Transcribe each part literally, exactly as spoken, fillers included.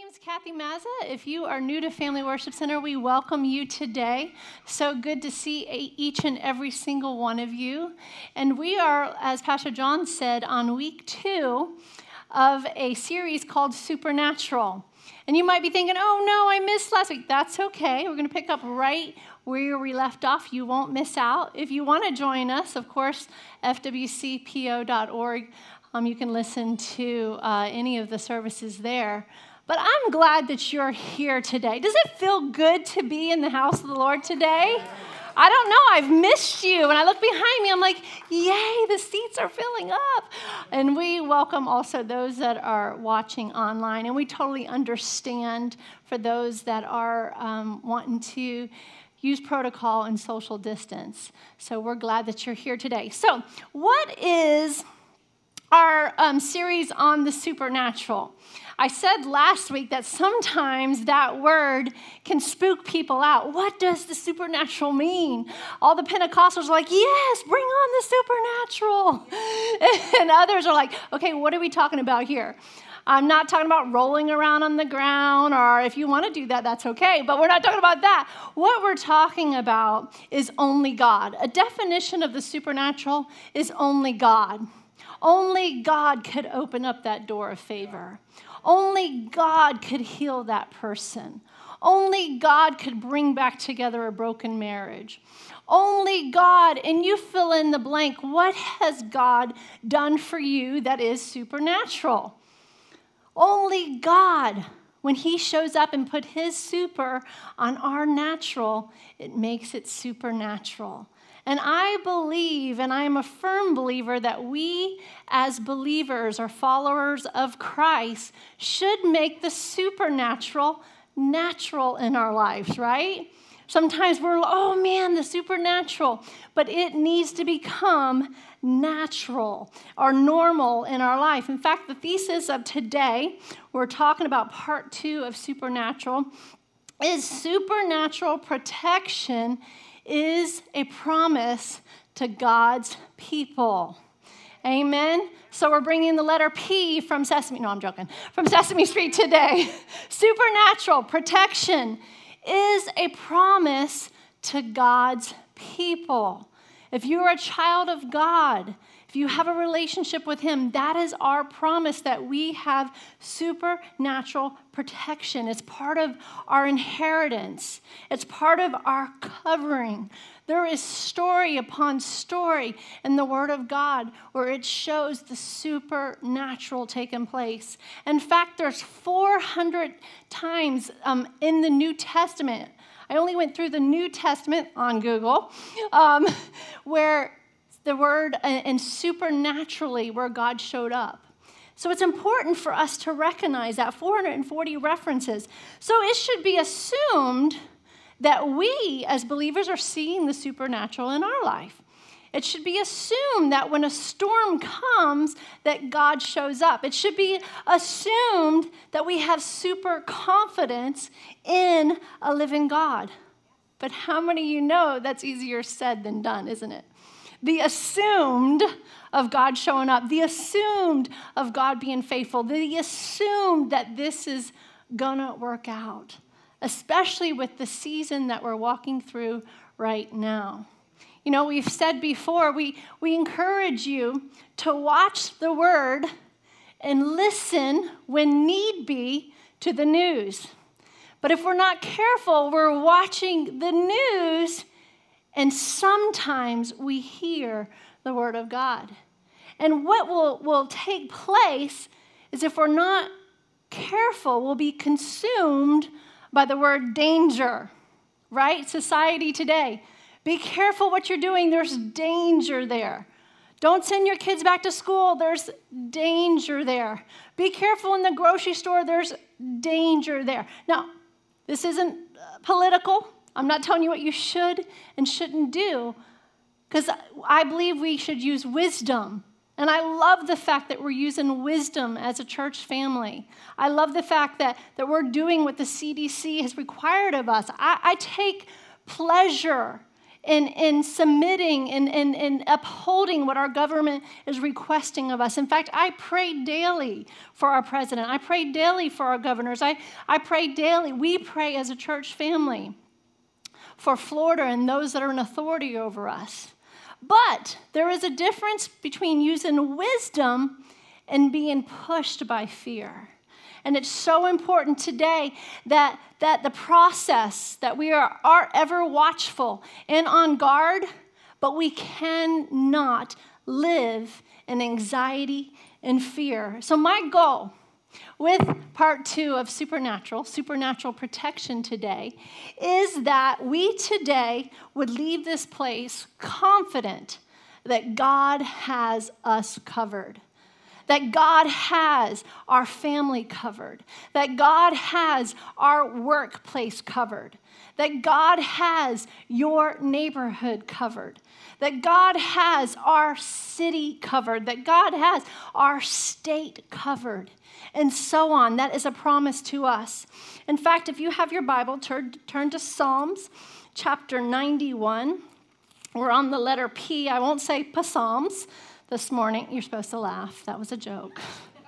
is Kathy Mazza. If you are new to Family Worship Center, we welcome you today. So good to see each and every single one of you. And we are, as Pastor John said, on week two of a series called Supernatural. And you might be thinking, oh no, I missed last week. That's okay. We're going to pick up right where we left off. You won't miss out. If you want to join us, of course, f w c p o dot org. Um, you can listen to uh, any of the services there. But I'm glad that you're here today. Does it feel good to be in the house of the Lord today? I don't know. I've missed you. When I look behind me, I'm like, yay, the seats are filling up. And we welcome also those that are watching online. And we totally understand for those that are um, wanting to use protocol and social distance. So we're glad that you're here today. So what is our um, series on the supernatural? I said last week that sometimes that word can spook people out. What does the supernatural mean? All the Pentecostals are like, yes, bring on the supernatural. And others are like, okay, what are we talking about here? I'm not talking about rolling around on the ground, or if you want to do that, that's okay. But we're not talking about that. What we're talking about is only God. A definition of the supernatural is only God. Only God could open up that door of favor. Only God could heal that person. Only God could bring back together a broken marriage. Only God, and you fill in the blank, what has God done for you that is supernatural? Only God, when he shows up and put his super on our natural, it makes it supernatural. And I believe, and I am a firm believer, that we as believers or followers of Christ should make the supernatural natural in our lives, right? Sometimes we're, oh man, the supernatural, but it needs to become natural or normal in our life. In fact, the thesis of today, we're talking about part two of supernatural, is supernatural protection is a promise to God's people. Amen? So we're bringing the letter P from Sesame, no, I'm joking, from Sesame Street today. Supernatural protection is a promise to God's people. If you're a child of God, if you have a relationship with him, that is our promise that we have supernatural protection. It's part of our inheritance. It's part of our covering. There is story upon story in the Word of God where it shows the supernatural taking place. In fact, there's four hundred times um, in the New Testament. I only went through the New Testament on Google, um, where the word and supernaturally where God showed up. So it's important for us to recognize that four hundred forty references. So it should be assumed that we as believers are seeing the supernatural in our life. It should be assumed that when a storm comes, that God shows up. It should be assumed that we have super confidence in a living God. But how many of you know that's easier said than done, isn't it? The assumed of God showing up, the assumed of God being faithful, the assumed that this is gonna work out, especially with the season that we're walking through right now. You know, we've said before, we, we encourage you to watch the word and listen when need be to the news. But if we're not careful, we're watching the news and sometimes we hear the word of God. And what will, will take place is if we're not careful, we'll be consumed by the word danger, right? Society today. Be careful what you're doing. There's danger there. Don't send your kids back to school. There's danger there. Be careful in the grocery store. There's danger there. Now, this isn't political. I'm not telling you what you should and shouldn't do, because I believe we should use wisdom. And I love the fact that we're using wisdom as a church family. I love the fact that, that we're doing what the C D C has required of us. I, I take pleasure in, in submitting and, and, and upholding what our government is requesting of us. In fact, I pray daily for our president. I pray daily for our governors. I, I pray daily. We pray as a church family for Florida and those that are in authority over us. But there is a difference between using wisdom and being pushed by fear. And it's so important today that, that the process, that we are, are ever watchful and on guard, but we cannot live in anxiety and fear. So my goal with part two of Supernatural, Supernatural Protection today, is that we today would leave this place confident that God has us covered, that God has our family covered, that God has our workplace covered, that God has your neighborhood covered, that God has our city covered, that God has our state covered, and so on. That is a promise to us. In fact, if you have your Bible, turn, turn to Psalms chapter ninety-one. We're on the letter P. I won't say Psalms this morning. You're supposed to laugh. That was a joke.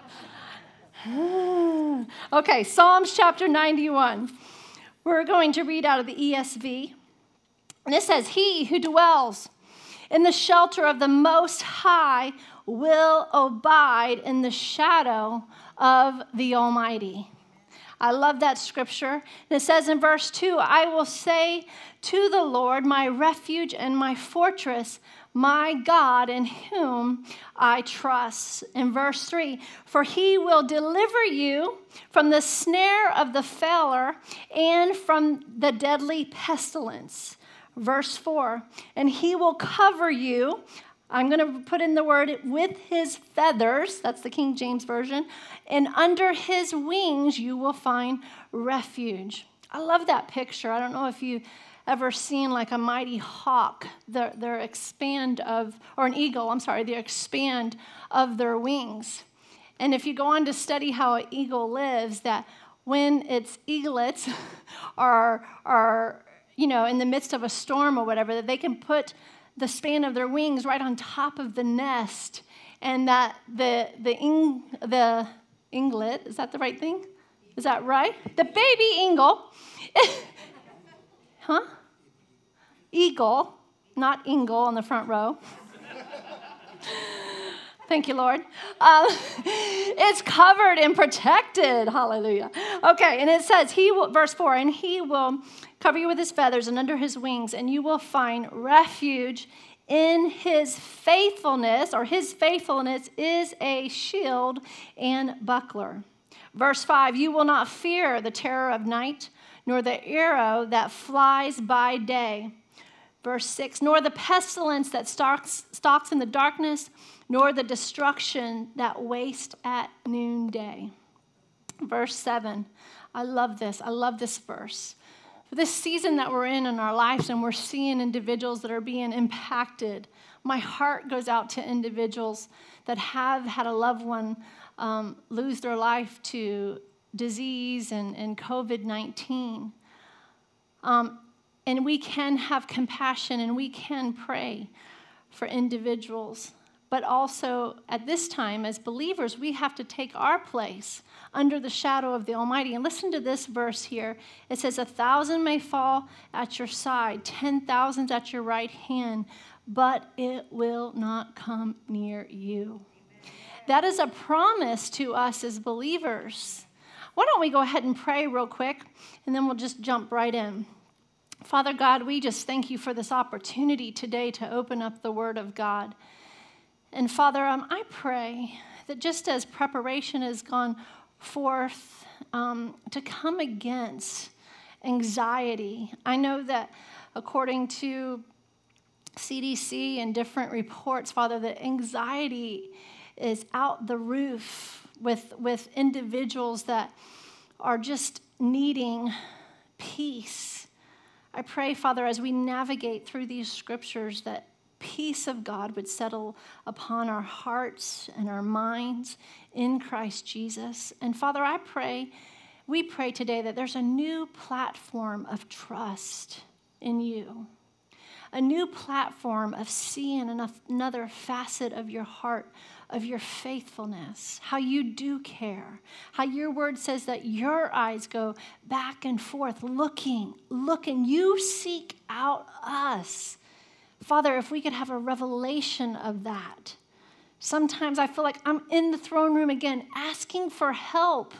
Okay, Psalms chapter ninety-one. We're going to read out of the E S V. And it says, "He who dwells in the shelter of the Most High will abide in the shadow of the Almighty." I love that scripture. And it says in verse two, "I will say to the Lord, my refuge and my fortress, my God in whom I trust." In verse three, "For he will deliver you from the snare of the fowler and from the deadly pestilence." Verse four, "And he will cover you," I'm going to put in the word, "with his feathers," that's the King James Version, "and under his wings you will find refuge." I love that picture. I don't know if you've ever seen like a mighty hawk, their, their expand of, or an eagle, I'm sorry, the expand of their wings. And if you go on to study how an eagle lives, that when its eaglets are, are, you know, in the midst of a storm or whatever, that they can put the span of their wings right on top of the nest, and that the the ing, the inglet, is that the right thing? Is that right? The baby eagle, huh? Eagle, not Ingle on the front row. Thank you, Lord. Um, it's covered and protected. Hallelujah. Okay, and it says, "He will," verse four, "and he will cover you with his feathers and under his wings, and you will find refuge in his faithfulness," or his faithfulness is a shield and buckler. Verse five, "You will not fear the terror of night, nor the arrow that flies by day." Verse six, "Nor the pestilence that stalks, stalks in the darkness, nor the destruction that wastes at noonday." Verse seven, I love this. I love this verse. For this season that we're in in our lives, and we're seeing individuals that are being impacted, my heart goes out to individuals that have had a loved one um, lose their life to disease and, and covid nineteen. Um, and we can have compassion and we can pray for individuals. But also, at this time, as believers, we have to take our place under the shadow of the Almighty. And listen to this verse here. It says, "A thousand may fall at your side, ten thousands at your right hand, but it will not come near you." Amen. That is a promise to us as believers. Why don't we go ahead and pray real quick, and then we'll just jump right in. Father God, we just thank you for this opportunity today to open up the Word of God. And Father, um, I pray that just as preparation has gone forth um, to come against anxiety, I know that according to C D C and different reports, Father, that anxiety is out the roof with, with individuals that are just needing peace. I pray, Father, as we navigate through these scriptures, that peace of God would settle upon our hearts and our minds in Christ Jesus. And Father, I pray, we pray today that there's a new platform of trust in you, a new platform of seeing another facet of your heart, of your faithfulness, how you do care, how your word says that your eyes go back and forth, looking, looking. You seek out us. Father, if we could have a revelation of that. Sometimes I feel like I'm in the throne room again, asking for help.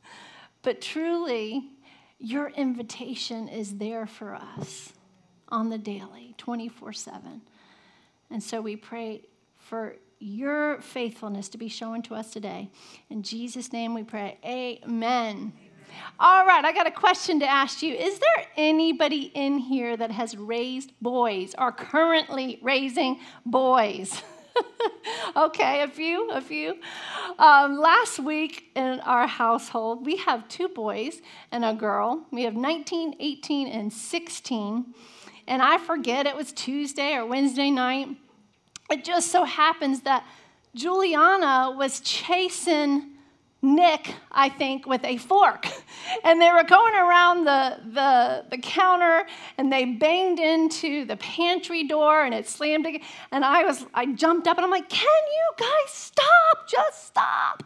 But truly, your invitation is there for us on the daily, twenty-four seven. And so we pray for your faithfulness to be shown to us today. In Jesus' name we pray, amen. All right, I got a question to ask you. Is there anybody in here that has raised boys or currently raising boys? Okay, a few, a few. Um, last week in our household, we have two boys and a girl. We have nineteen, eighteen, and sixteen. And I forget, it was Tuesday or Wednesday night. It just so happens that Juliana was chasing Nick, I think, with a fork. And they were going around the, the, the counter, and they banged into the pantry door, and it slammed again. And I was, I jumped up, and I'm like, can you guys stop? Just stop.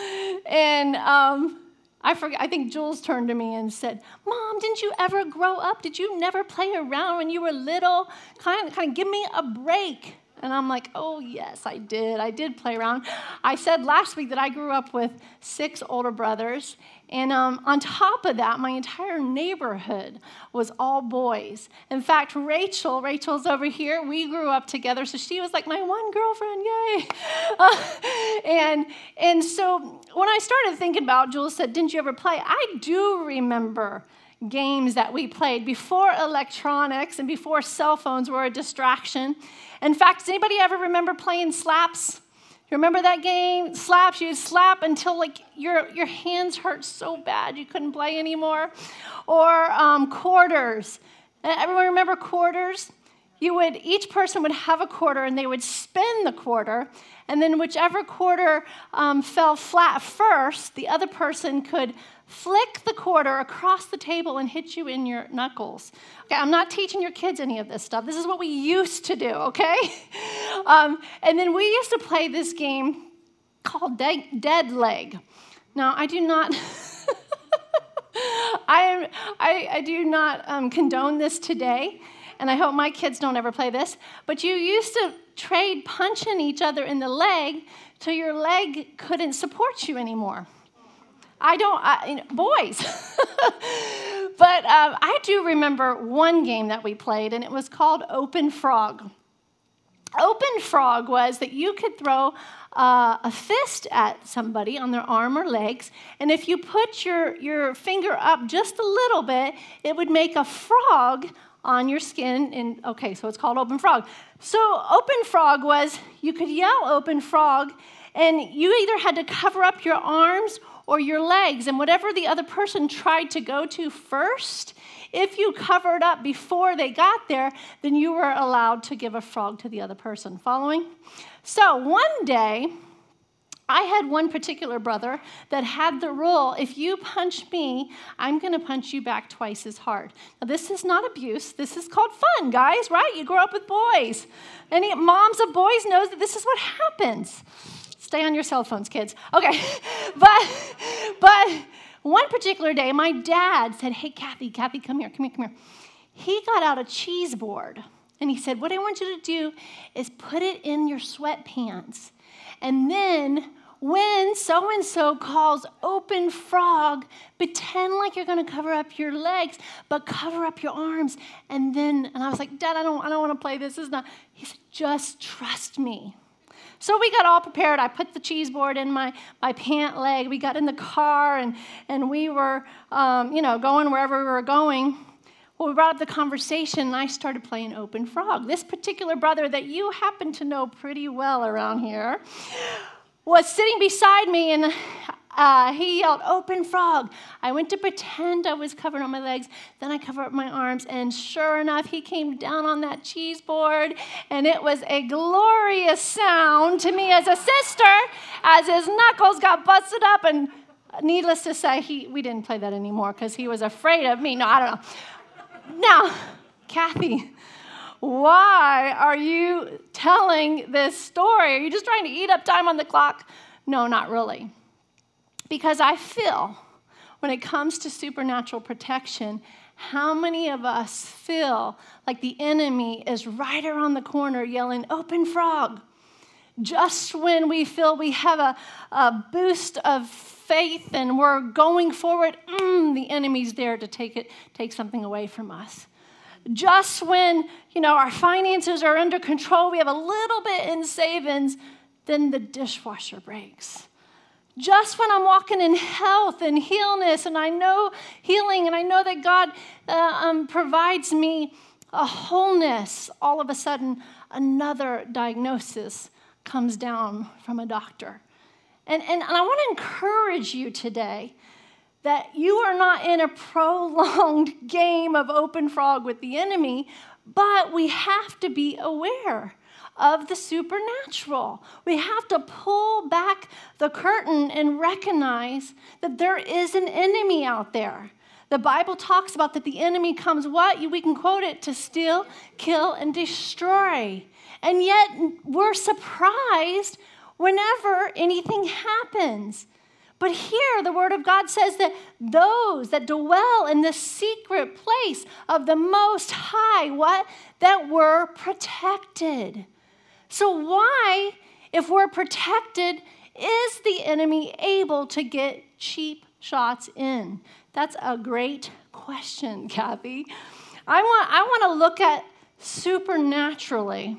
And um, I forget, I think Jules turned to me and said, Mom, didn't you ever grow up? Did you never play around when you were little? Kind of, kind of give me a break. And I'm like, oh, yes, I did. I did play around. I said last week that I grew up with six older brothers. And um, on top of that, my entire neighborhood was all boys. In fact, Rachel, Rachel's over here. We grew up together. So she was like my one girlfriend. Yay. Uh, and, and so when I started thinking about, Jules said, didn't you ever play? I do remember games that we played before electronics and before cell phones were a distraction. In fact, does anybody ever remember playing slaps? You remember that game? Slaps, you'd slap until like your, your hands hurt so bad you couldn't play anymore. Or um, quarters. Everyone remember quarters? You would, each person would have a quarter and they would spin the quarter, and then whichever quarter um, fell flat first, the other person could flick the quarter across the table and hit you in your knuckles. Okay, I'm not teaching your kids any of this stuff. This is what we used to do, okay? Um, and then we used to play this game called de- Dead Leg. Now, I do not... I, I, I do not um, condone this today, and I hope my kids don't ever play this, but you used to trade punching each other in the leg till your leg couldn't support you anymore. I don't, I, you know, boys. But um, I do remember one game that we played, and it was called Open Frog. Open Frog was that you could throw uh, a fist at somebody on their arm or legs, and if you put your, your finger up just a little bit, it would make a frog on your skin. And okay, so it's called Open Frog. So Open Frog was you could yell Open Frog, and you either had to cover up your arms or your legs, and whatever the other person tried to go to first, if you covered up before they got there, then you were allowed to give a frog to the other person. Following? So one day, I had one particular brother that had the rule, if you punch me, I'm going to punch you back twice as hard. Now, this is not abuse. This is called fun, guys, right? You grow up with boys. Any moms of boys knows that this is what happens. Stay on your cell phones, kids. Okay, but but one particular day, my dad said, hey, Kathy, Kathy, come here, come here, come here. He got out a cheese board, and he said, what I want you to do is put it in your sweatpants, and then when so-and-so calls Open Frog, pretend like you're going to cover up your legs, but cover up your arms, and then, and I was like, Dad, I don't, I don't want to play this. This is not, he said, just trust me. So we got all prepared. I put the cheese board in my, my pant leg. We got in the car, and, and we were, um, you know, going wherever we were going. Well, we brought up the conversation, and I started playing Open Frog. This particular brother that you happen to know pretty well around here was sitting beside me, and uh, he yelled, Open Frog. I went to pretend I was covering up my legs. Then I covered up my arms, and sure enough, he came down on that cheese board, and it was a glorious sound to me as a sister as his knuckles got busted up, and needless to say, he we didn't play that anymore because he was afraid of me. No, I don't know. Now, Kathy, why are you telling this story? Are you just trying to eat up time on the clock? No, not really. Because I feel when it comes to supernatural protection, how many of us feel like the enemy is right around the corner yelling, "Open frog." Just when we feel we have a, a boost of faith and we're going forward, mm, the enemy's there to take it, take something away from us. Just when, you know, our finances are under control, we have a little bit in savings, then the dishwasher breaks. Just when I'm walking in health and healness, and I know healing, and I know that God uh, um, provides me a wholeness, all of a sudden another diagnosis comes down from a doctor. And, and, and I want to encourage you today that you are not in a prolonged game of open frog with the enemy, but we have to be aware of the supernatural. We have to pull back the curtain and recognize that there is an enemy out there. The Bible talks about that the enemy comes what? We can quote it, to steal, kill, and destroy. And yet we're surprised whenever anything happens. But here the Word of God says that those that dwell in the secret place of the Most High, what? That were protected. So why, if we're protected, is the enemy able to get cheap shots in? That's a great question, Kathy. I want, I want to look at supernaturally.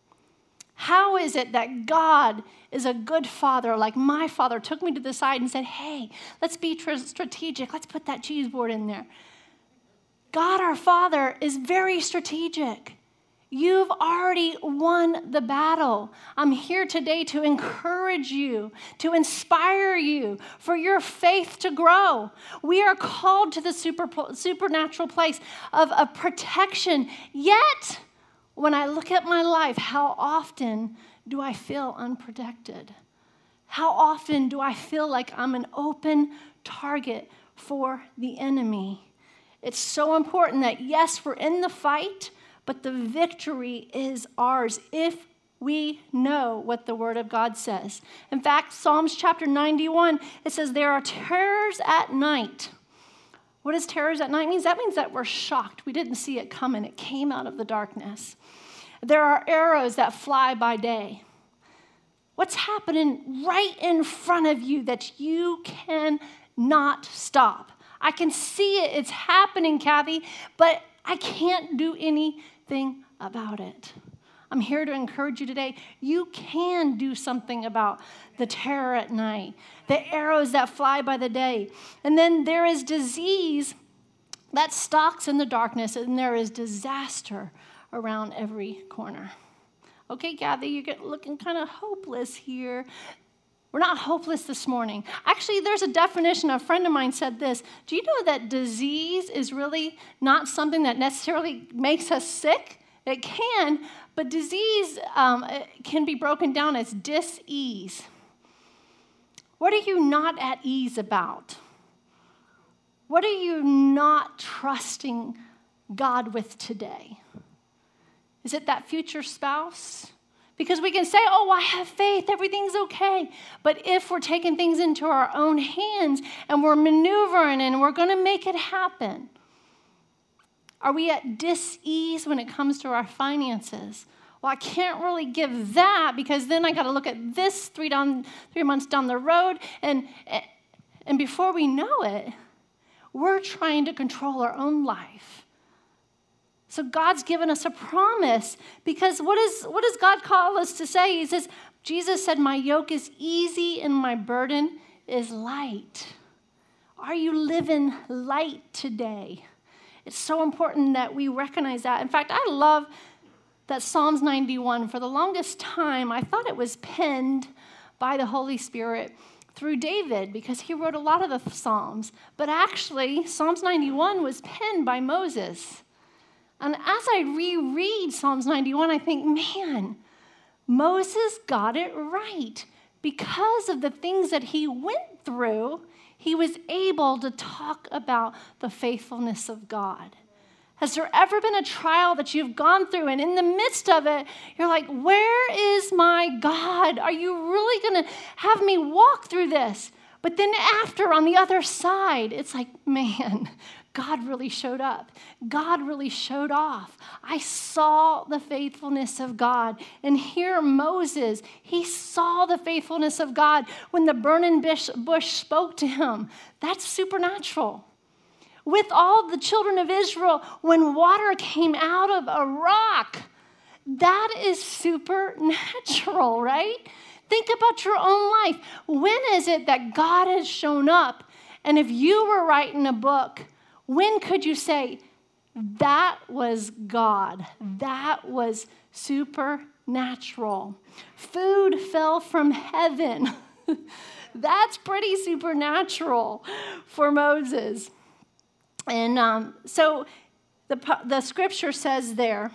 How is it that God is a good father, like my father took me to the side and said, "Hey, let's be tr- strategic. Let's put that cheese board in there." God, our Father, is very strategic. You've already won the battle. I'm here today to encourage you, to inspire you, for your faith to grow. We are called to the super, supernatural place of, of protection. Yet, when I look at my life, how often do I feel unprotected? How often do I feel like I'm an open target for the enemy? It's so important that, yes, we're in the fight, but the victory is ours if we know what the Word of God says. In fact, Psalms chapter ninety-one, it says, "There are terrors at night." What does terrors at night mean? That means that we're shocked. We didn't see it coming. It came out of the darkness. There are arrows that fly by day. What's happening right in front of you that you cannot stop? I can see it. It's happening, Kathy, but I can't do anything about it. I'm here to encourage you today. You can do something about the terror at night, the arrows that fly by the day. And then there is disease that stalks in the darkness, and there is disaster around every corner. Okay, Kathy, you're getting, looking kind of hopeless here. We're not hopeless this morning. Actually, there's a definition. A friend of mine said this. Do you know that disease is really not something that necessarily makes us sick? It can, but disease um, can be broken down as dis-ease. What are you not at ease about? What are you not trusting God with today? Is it that future spouse? Because we can say, "Oh, I have faith, everything's okay." But if we're taking things into our own hands and we're maneuvering and we're going to make it happen, are we at dis-ease when it comes to our finances? Well, I can't really give that because then I got to look at this three down, three months down the road. And, and before we know it, we're trying to control our own life. So God's given us a promise because what, is, what does God call us to say? He says, Jesus said, "My yoke is easy and my burden is light." Are you living light today? It's so important that we recognize that. In fact, I love that Psalms ninety-one. For the longest time, I thought it was penned by the Holy Spirit through David because he wrote a lot of the Psalms. But actually, Psalms ninety-one was penned by Moses. And as I reread Psalms ninety-one, I think, man, Moses got it right. Because of the things that he went through, he was able to talk about the faithfulness of God. Has there ever been a trial that you've gone through, and in the midst of it, you're like, where is my God? Are you really going to have me walk through this? But then after, on the other side, it's like, man, God really showed up. God really showed off. I saw the faithfulness of God. And here Moses, he saw the faithfulness of God when the burning bush, bush spoke to him. That's supernatural. With all the children of Israel, when water came out of a rock, that is supernatural, right? Think about your own life. When is it that God has shown up? And if you were writing a book, when could you say, that was God? That was supernatural. Food fell from heaven. That's pretty supernatural for Moses. And um, so the, the scripture says there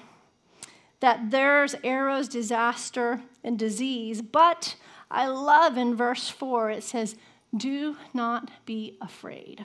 that there's arrows, disaster, and disease. But I love in verse four, it says, do not be afraid.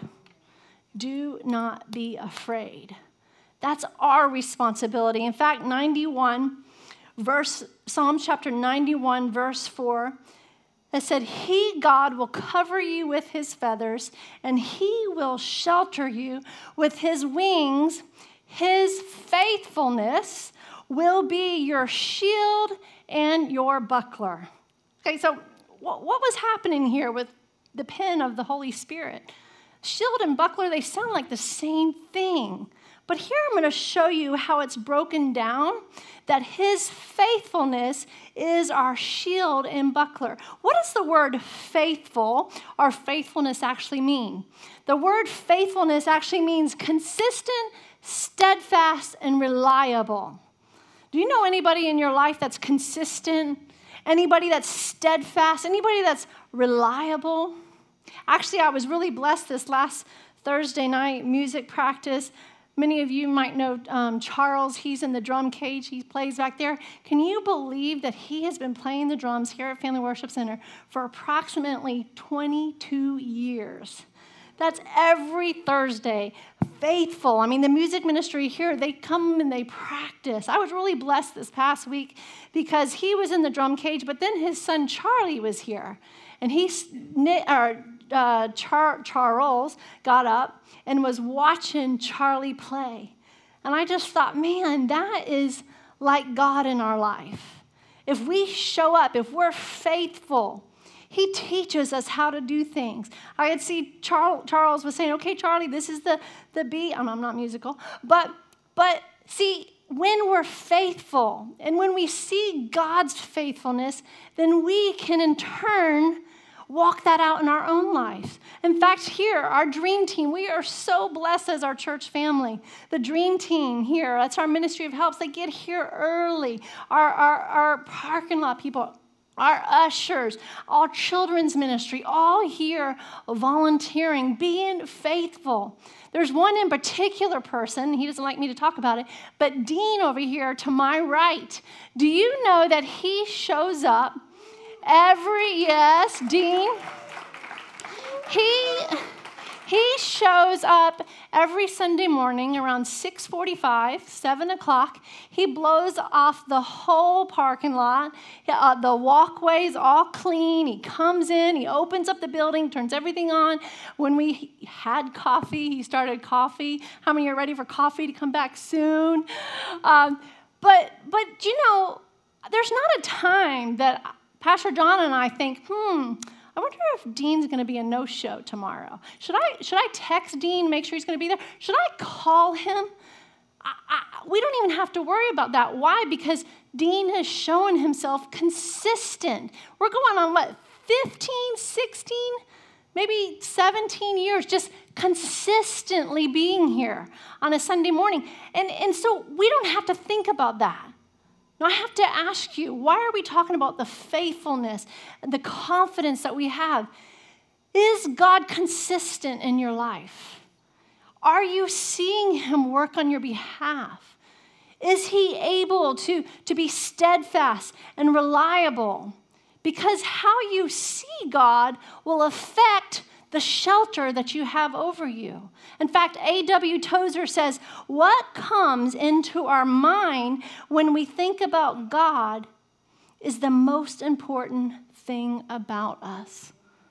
Do not be afraid. That's our responsibility. In fact, ninety-one, verse, Psalm chapter ninety-one, verse four, it said, he, God, will cover you with his feathers, and he will shelter you with his wings. His faithfulness will be your shield and your buckler. Okay, so what was happening here with the pen of the Holy Spirit? Shield and buckler, they sound like the same thing. But here I'm going to show you how it's broken down, that his faithfulness is our shield and buckler. What does the word faithful or faithfulness actually mean? The word faithfulness actually means consistent, steadfast, and reliable. Do you know anybody in your life that's consistent? Anybody that's steadfast? Anybody that's reliable? Actually, I was really blessed this last Thursday night music practice. Many of you might know um, Charles. He's in the drum cage. He plays back there. Can you believe that he has been playing the drums here at Family Worship Center for approximately twenty-two years? That's every Thursday. Faithful. I mean, the music ministry here, they come and they practice. I was really blessed this past week because he was in the drum cage, but then his son Charlie was here. And he, or, uh, Char- Charles got up and was watching Charlie play. And I just thought, man, that is like God in our life. If we show up, if we're faithful, he teaches us how to do things. I could see Char- Charles was saying, okay, Charlie, this is the, the beat. I'm, I'm not musical. But, but see, when we're faithful and when we see God's faithfulness, then we can in turn walk that out in our own life. In fact, here, our dream team, we are so blessed as our church family. The dream team here, that's our ministry of helps. They get here early. Our, our, our parking lot people, our ushers, our children's ministry, all here volunteering, being faithful. There's one in particular person, he doesn't like me to talk about it, but Dean over here to my right. Do you know that he shows up every, yes, Dean, he, he shows up every Sunday morning around six forty-five, seven o'clock. He blows off the whole parking lot. Uh, the walkway's all clean. He comes in, he opens up the building, turns everything on. When we had coffee, he started coffee. How many are ready for coffee to come back soon? Um, but, but, you know, there's not a time that Pastor John and I think, hmm, I wonder if Dean's going to be a no-show tomorrow. Should I should I text Dean, make sure he's going to be there? Should I call him? I, I, we don't even have to worry about that. Why? Because Dean has shown himself consistent. We're going on, what, fifteen, sixteen, maybe seventeen years, just consistently being here on a Sunday morning. And, and so we don't have to think about that. Now, I have to ask you, why are we talking about the faithfulness and the confidence that we have? Is God consistent in your life? Are you seeing him work on your behalf? Is he able to, to be steadfast and reliable? Because how you see God will affect the shelter that you have over you. In fact, A W Tozer says, what comes into our mind when we think about God is the most important thing about us.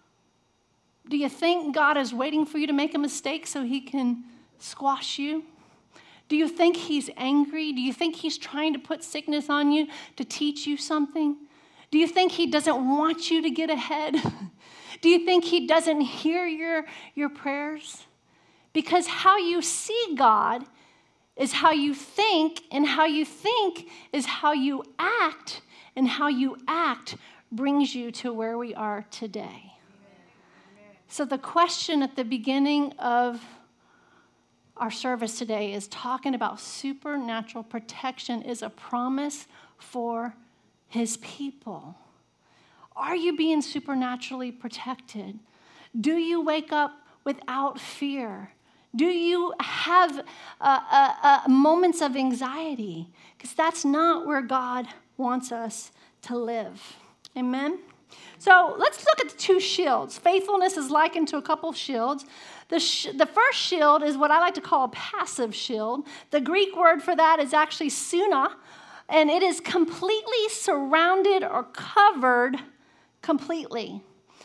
Do you think God is waiting for you to make a mistake so he can squash you? Do you think he's angry? Do you think he's trying to put sickness on you to teach you something? Do you think he doesn't want you to get ahead? Do you think he doesn't hear your, your prayers? Because how you see God is how you think, and how you think is how you act, and how you act brings you to where we are today. So the question at the beginning of our service today is talking about supernatural protection is a promise for his people. Are you being supernaturally protected? Do you wake up without fear? Do you have uh, uh, uh, moments of anxiety? Because that's not where God wants us to live. Amen? So let's look at the two shields. Faithfulness is likened to a couple of shields. The, sh- the first shield is what I like to call a passive shield. The Greek word for that is actually suna, and it is completely surrounded or covered completely.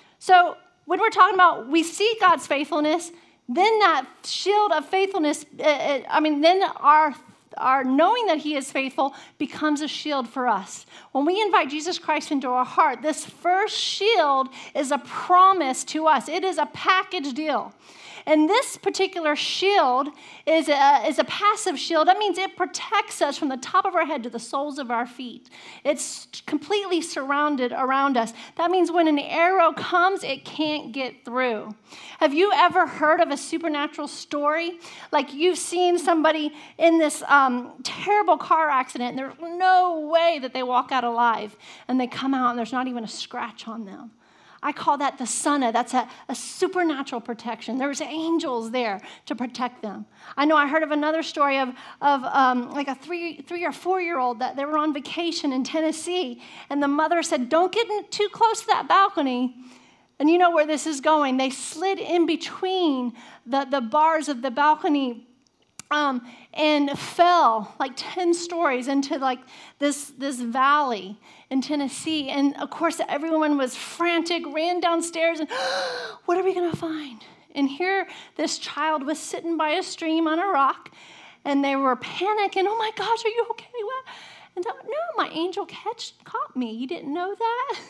So when we're talking about we see God's faithfulness, then that shield of faithfulness, uh, I mean, then our Our knowing that he is faithful becomes a shield for us. When we invite Jesus Christ into our heart, this first shield is a promise to us. It is a package deal. And this particular shield is a, is a passive shield. That means it protects us from the top of our head to the soles of our feet. It's completely surrounded around us. That means when an arrow comes, it can't get through. Have you ever heard of a supernatural story? Like you've seen somebody in this um, terrible car accident, and there's no way that they walk out alive, and they come out, and there's not even a scratch on them. I call that the sana. That's a, a supernatural protection. There's angels there to protect them. I know I heard of another story of, of um, like a three, three or four-year-old that they were on vacation in Tennessee, and the mother said, don't get in too close to that balcony. And you know where this is going. They slid in between the, the bars of the balcony um, and fell like ten stories into like this, this valley in Tennessee. And of course, everyone was frantic, ran downstairs, and what are we going to find? And here, this child was sitting by a stream on a rock, and they were panicking. Oh my gosh, are you okay? What? And so, no, my angel catch, caught me. You didn't know that?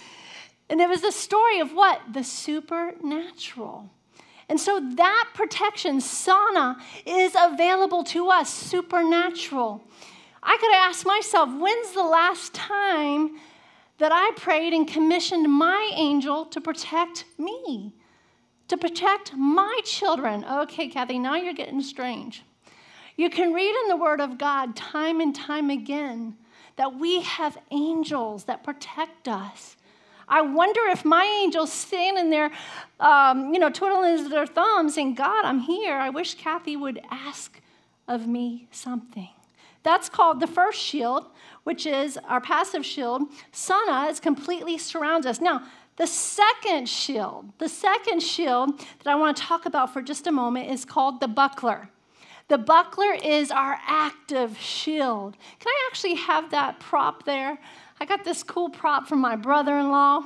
And it was the story of what? The supernatural. And so that protection, sana, is available to us, supernatural. I could ask myself, when's the last time that I prayed and commissioned my angel to protect me, to protect my children? Okay, Kathy, now you're getting strange. You can read in the Word of God time and time again that we have angels that protect us. I wonder if my angel's standing there, um, you know, twiddling their thumbs saying, God, I'm here. I wish Kathy would ask of me something. That's called the first shield, which is our passive shield. Sana is completely surrounds us. Now, the second shield, the second shield that I want to talk about for just a moment is called the buckler. The buckler is our active shield. Can I actually have that prop there? I got this cool prop from my brother-in-law.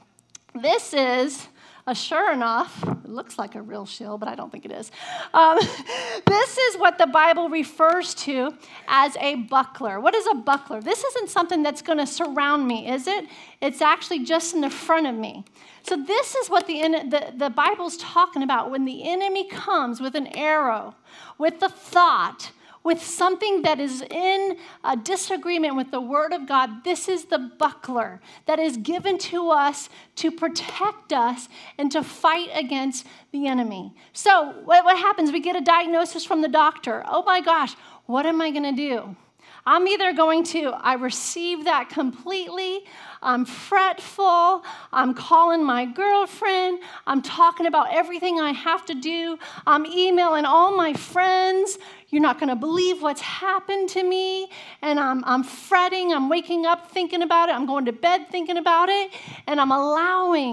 This is, a sure enough, it looks like a real shield, but I don't think it is. Um, this is what the Bible refers to as a buckler. What is a buckler? This isn't something that's going to surround me, is it? It's actually just in the front of me. So this is what the, the, the Bible's talking about. When the enemy comes with an arrow, with a thought, with something that is in a disagreement with the Word of God, this is the buckler that is given to us to protect us and to fight against the enemy. So what, what happens? We get a diagnosis from the doctor. Oh my gosh, what am I going to do? I'm either going to, I receive that completely, I'm fretful, I'm calling my girlfriend, I'm talking about everything I have to do, I'm emailing all my friends, you're not going to believe what's happened to me, and I'm, I'm fretting, I'm waking up thinking about it, I'm going to bed thinking about it, and I'm allowing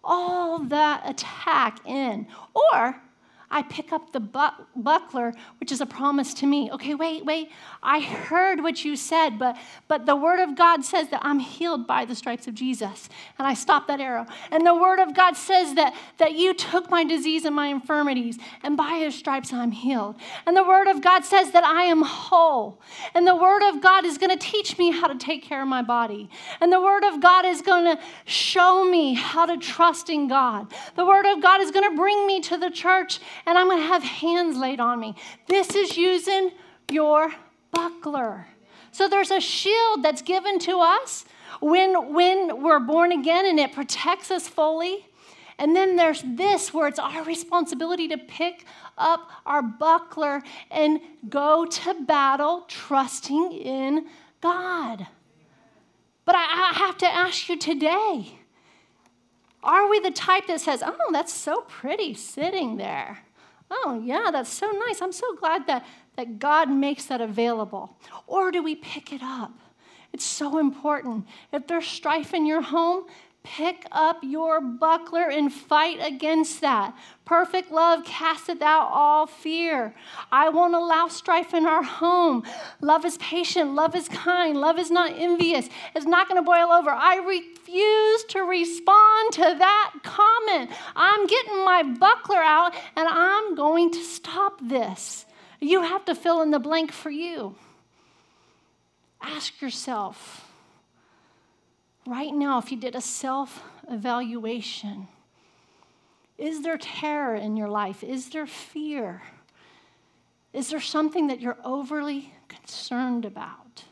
all that attack in. Or I pick up the bu- buckler, which is a promise to me. Okay, wait, wait. I heard what you said, but, but the word of God says that I'm healed by the stripes of Jesus. And I stop that arrow. And the word of God says that, that you took my disease and my infirmities, and by his stripes I'm healed. And the word of God says that I am whole. And the word of God is going to teach me how to take care of my body. And the word of God is going to show me how to trust in God. The word of God is going to bring me to the church, and I'm going to have hands laid on me. This is using your buckler. So there's a shield that's given to us when, when we're born again, and it protects us fully. And then there's this, where it's our responsibility to pick up our buckler and go to battle trusting in God. But I, I have to ask you today, are we the type that says, oh, that's so pretty sitting there? Oh, yeah, that's so nice. I'm so glad that, that God makes that available. Or do we pick it up? It's so important. If there's strife in your home, pick up your buckler and fight against that. Perfect love casteth out all fear. I won't allow strife in our home. Love is patient. Love is kind. Love is not envious. It's not going to boil over. I refuse to respond to that comment. I'm getting my buckler out, and I'm going to stop this. You have to fill in the blank for you. Ask yourself, right now, if you did a self-evaluation, is there terror in your life? Is there fear? Is there something that you're overly concerned about?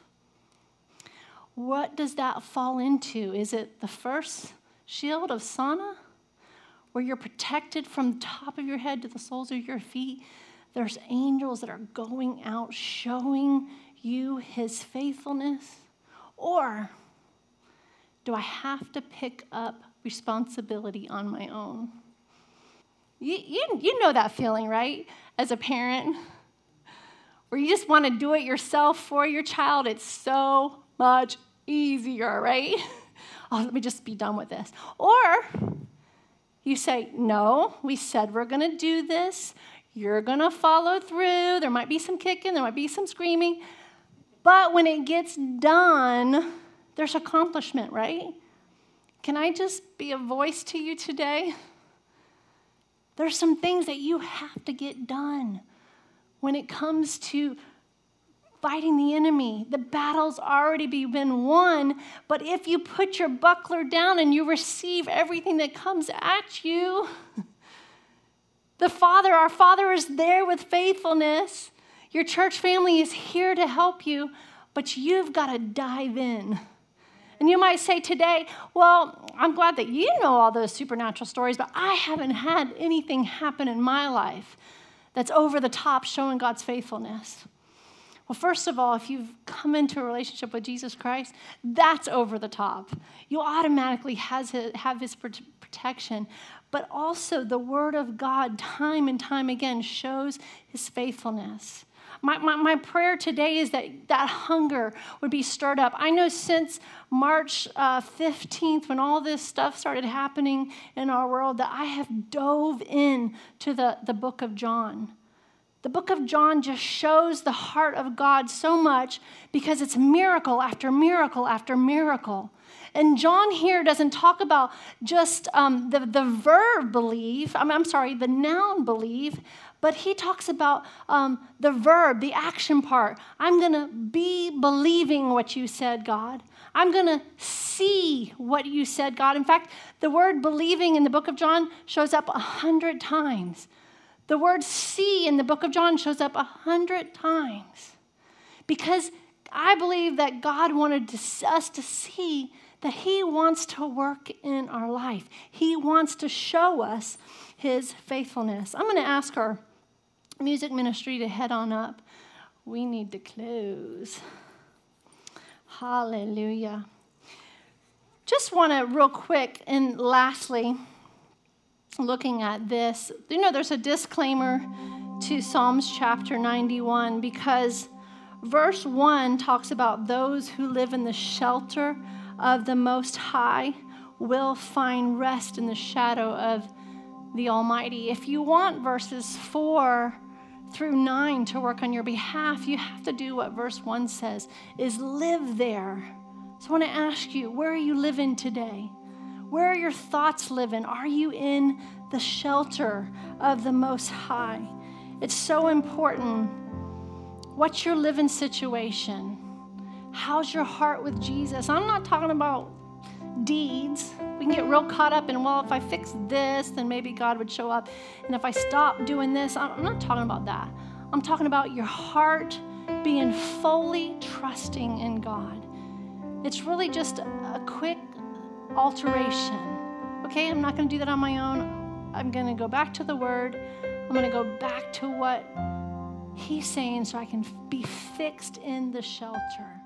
What does that fall into? Is it the first shield of Sana, where you're protected from the top of your head to the soles of your feet? There's angels that are going out showing you his faithfulness? Or do I have to pick up responsibility on my own? You, you, you know that feeling, right? As a parent, where you just want to do it yourself for your child. It's so much easier, right? Oh, let me just be done with this. Or you say, no, we said we're going to do this. You're going to follow through. There might be some kicking. There might be some screaming. But when it gets done, there's accomplishment, right? Can I just be a voice to you today? There's some things that you have to get done when it comes to fighting the enemy. The battle's already been won, but if you put your buckler down and you receive everything that comes at you, the Father, our Father is there with faithfulness. Your church family is here to help you, but you've got to dive in. And you might say today, well, I'm glad that you know all those supernatural stories, but I haven't had anything happen in my life that's over the top showing God's faithfulness. Well, first of all, if you've come into a relationship with Jesus Christ, that's over the top. You automatically has his, have his protection. But also the Word of God, time and time again, shows his faithfulness. My, my, my prayer today is that that hunger would be stirred up. I know since March uh, fifteenth, when all this stuff started happening in our world, that I have dove in to the, the book of John. The book of John just shows the heart of God so much because it's miracle after miracle after miracle. And John here doesn't talk about just um, the, the verb believe, I'm, I'm sorry, the noun believe, but he talks about um, the verb, the action part. I'm going to be believing what you said, God. I'm going to see what you said, God. In fact, the word believing in the book of John shows up a hundred times. The word see in the book of John shows up a hundred times. Because I believe that God wanted to, us to see that he wants to work in our life. He wants to show us his faithfulness. I'm going to ask our music ministry to head on up. We need to close. Hallelujah. Just want to real quick, and lastly, looking at this, you know, there's a disclaimer to Psalms chapter ninety-one because verse one talks about those who live in the shelter of the Most High will find rest in the shadow of the Almighty. If you want verses four through nine to work on your behalf, you have to do what verse one says, is live there. So I want to ask you, where are you living today? Where are your thoughts living? Are you in the shelter of the Most High? It's so important. What's your living situation? How's your heart with Jesus? I'm not talking about deeds. We can get real caught up in, well, if I fix this, then maybe God would show up. And if I stop doing this, I'm not talking about that. I'm talking about your heart being fully trusting in God. It's really just a quick alteration. Okay, I'm not going to do that on my own. I'm going to go back to the Word. I'm going to go back to what He's saying so I can be fixed in the shelter.